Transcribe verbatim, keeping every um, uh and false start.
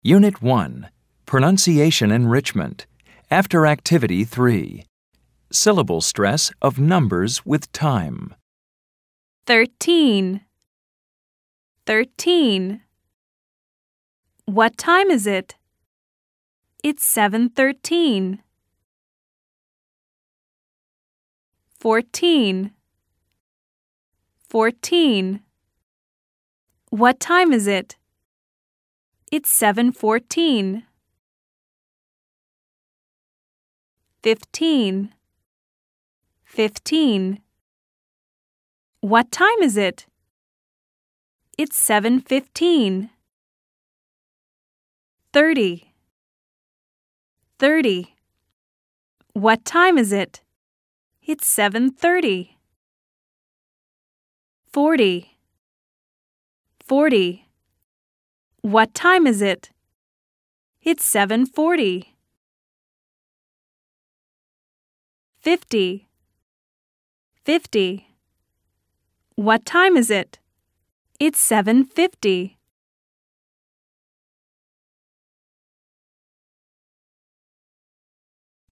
Unit one, Pronunciation Enrichment, after Activity three. Syllable stress of numbers with time. Thirteen. Thirteen. What time is it? It's seven thirteen. Fourteen. Fourteen. What time is it? It's seven fourteen. Fifteen. Fifteen. What time is it? It's seven fifteen. Thirty. Thirty. What time is it? It's seven thirty. Forty. Forty. What time is it? It's seven forty. Fifty. Fifty. What time is it? It's seven fifty.